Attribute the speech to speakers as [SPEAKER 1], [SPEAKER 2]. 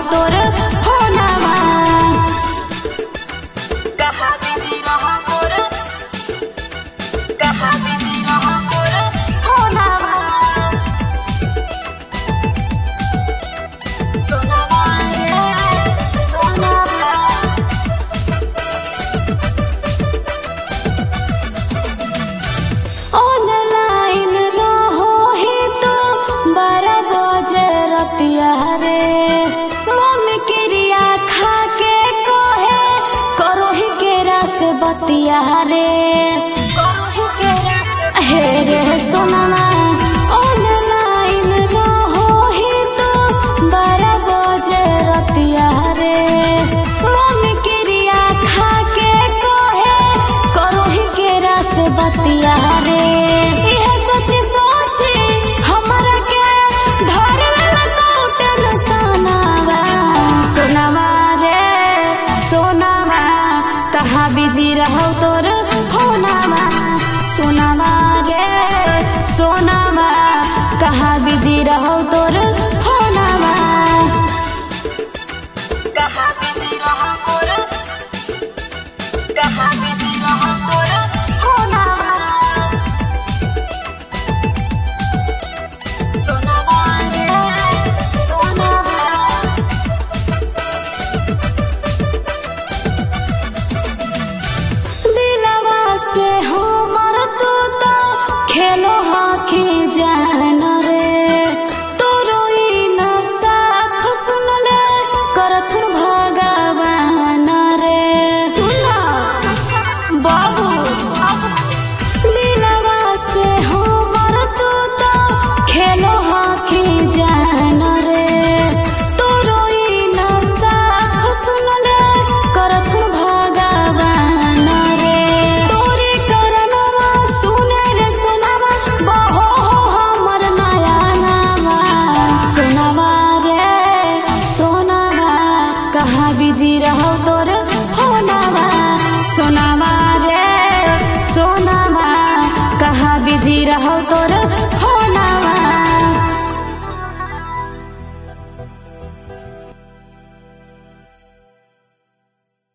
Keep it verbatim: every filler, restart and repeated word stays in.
[SPEAKER 1] तोर फोनवा कहाँ बिजी रहो तोर कहाँ बिजी रहो तोर फोनवा सोनवा रे सोनवा ऑनलाइन रहो ही तो बारह बजे रतिया रे मम्मी क्रिया खा के कहे करो ही केरा से बतिया रे करो ही केरा से हे रे सोनवा ऑनलाइन रहो ही तो बारह बजे रतिया रे मम्मी क्रिया खा के कहे करो ही केरा से बतिया रे इहे सोची सोची हमरा के धर लेला कौटल सोनावा सोनावा रे सोनावा कहाँ बिजी रहो तोर फोनवा सोनावा रे सोनावा कहाँ बिजी रहो तोर फोनवा कहाँ बिजी रहो तोर कहाँ बिजी रहो तोर फोनवा सोनवा रे सोनवा दिलवा से हमर तू तो खेलो हाखी जान रे तोरो ई न साफ सुनले करथुन भगवान रे सुना बाबू दिलवा से हमर तू तो खेलो हाखी जान रे तोरो ई न साफ सुनले करथुन भगवान रे तोरी करनवा सुने रे सोनवा बहो हमर नया नावा सोनवा रे सोनवा कहाँ बिजी रहो